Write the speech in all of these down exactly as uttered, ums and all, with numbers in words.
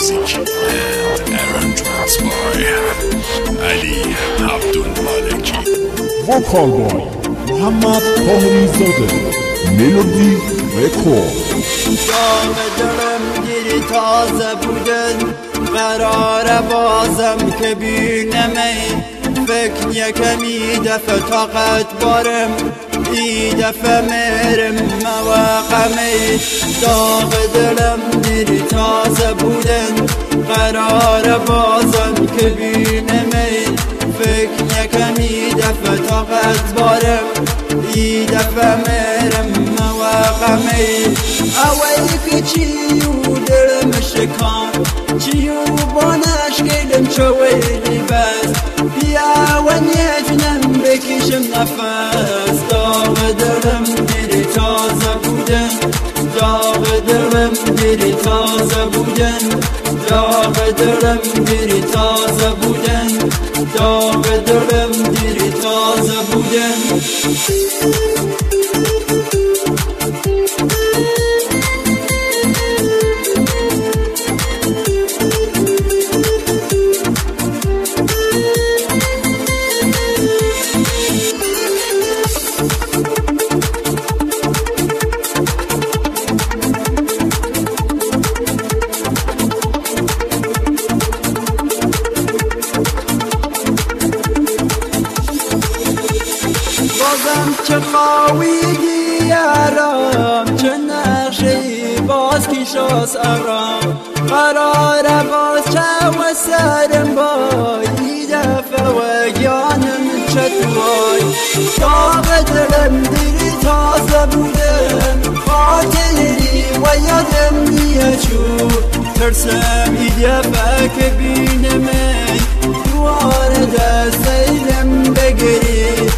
music and arrangements by Ali Abdulmaleki. Vocal boy محمد طاهری زاده. ملودی رکورد. داغ دلم گیری تازه بودن، قرار بازم که بینمی. فکر یکمی دفع طاقت بارم، ای دفع میرم مواقعمی. داغ دلم گیری تازه بودن، قرار بازم که بینمی. فکر یکمی دفع طاقت بارم، ای دفع میرم مواقعمی. اوی که چیو دلم شکان، چیو بانش گلم چویلی بس. بیا و نیجنم بکشم نفس. داغ دلم دیری تازه بودن، داغ دلم دیری تازه بودن، داغ دلم دیری تازه بودن، داغ دلم دیری تازه بودن. بازم چه خواهیدی آرام، چه نقشی باز کشاس آرام. قرار باز چه و سرم بایی، دفع و گیانم چطوای. داغ دلم دیری تازه بودم، خاطری و یادم میچو. ترسم ای دفع که بینمی، دوار دستیلم بگیری،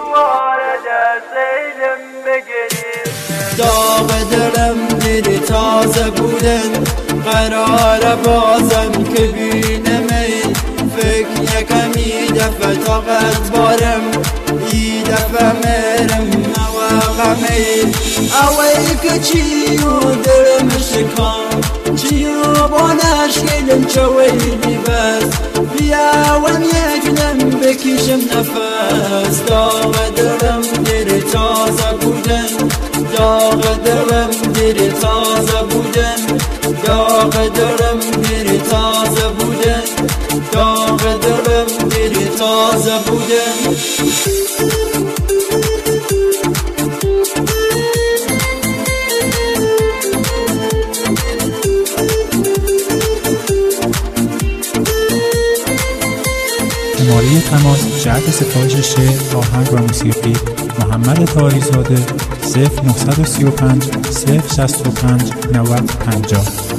داغ دلم دیری تازه بودن، قرار بازم که بینمی. فکر یکمی دفع طاقت بارم، ای دفع میرم مواقعمی. اوی که چیو دلم شکان، چیو بانش گلم چویلی بس. بیا و نیجنم بکشم نفس. داغ دلم دیری تازه بودن، داغ دلم دیری تازه بودن، داغ دلم دیری تازه بودن، داغ دلم دیری تازه بودن. شماره تماس جهت سفارش شعر، آهنگ و موسیقی محمد طاهری زاده صفر نه سه پنج صفر شصت و پنج نود پنجاه.